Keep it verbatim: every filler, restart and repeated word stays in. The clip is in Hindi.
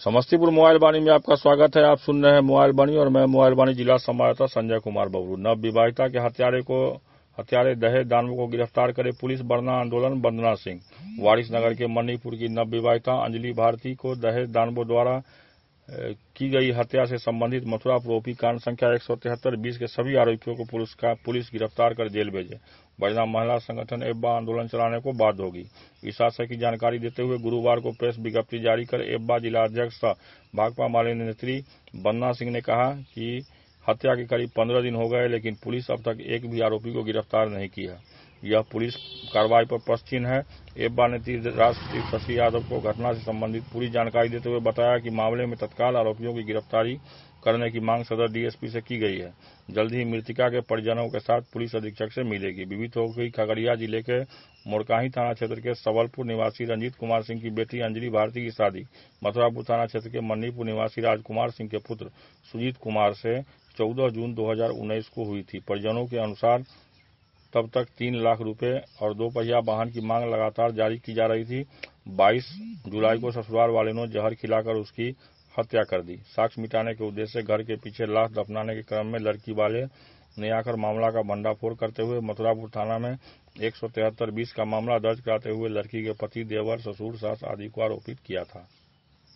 समस्तीपुर मोबाइल वाणी में आपका स्वागत है। आप सुन रहे हैं मोबाइल वाणी और मैं मोबाइल वाणी जिला संवाददाता संजय कुमार बबरू। नव विवाहिता के हत्यारे को हत्यारे दहेज दानवों को गिरफ्तार करे पुलिस। बरना आंदोलन वंदना सिंह। वारिसनगर के मन्नीपुर की नव विवाहिता अंजलि भारती को दहेज दानवों द्वारा की गई हत्या से संबंधित मथुरापुर ओपी कांड संख्या एक सौ तिहत्तर बीस के सभी आरोपियों को पुलिस का पुलिस गिरफ्तार कर जेल भेजे। वरना महिला संगठन एब्बा आंदोलन चलाने को बाध्य होगी। इस आशय की जानकारी देते हुए गुरुवार को प्रेस विज्ञप्ति जारी कर एब्बा जिला अध्यक्ष सह भाकपा माले नेत्री वंदना सिंह ने कहा कि हत्या के करीब पंद्रह दिन हो गए, लेकिन पुलिस अब तक एक भी आरोपी को गिरफ्तार नहीं की है। यह पुलिस कार्रवाई पर प्रश्नचिन्ह है। एब्बा नेत्री राष्ट्रीय शशि यादव को घटना से संबंधित पूरी जानकारी देते हुए बताया कि मामले में तत्काल आरोपियों की गिरफ्तारी करने की मांग सदर डीएसपी से की गई है। जल्द ही मृतका के परिजनों के साथ पुलिस अधीक्षक से मिलेगी। विदित हो गई खगड़िया जिले के मोरकाही थाना क्षेत्र के सबलपुर निवासी रंजीत कुमार सिंह की बेटी अंजलि भारती की शादी मथुरापुर थाना क्षेत्र के मन्नीपुर निवासी राजकुमार सिंह के पुत्र सुजीत कुमार से चौदह जून दो हजार उन्नीस को हुई थी। परिजनों के अनुसार तब तक तीन लाख रुपए और दो पहिया वाहन की मांग लगातार जारी की जा रही थी। बाईस जुलाई को ससुराल वाले ने जहर खिलाकर उसकी हत्या कर दी। साक्ष्य मिटाने के उद्देश्य से घर के पीछे लाश दफनाने के क्रम में लड़की वाले ने आकर मामला का भंडाफोड़ करते हुए मथुरापुर थाना में एक सौ तिहत्तर बीस का मामला दर्ज कराते हुए लड़की के पति, देवर, ससुर, सास आदि को आरोपित किया था।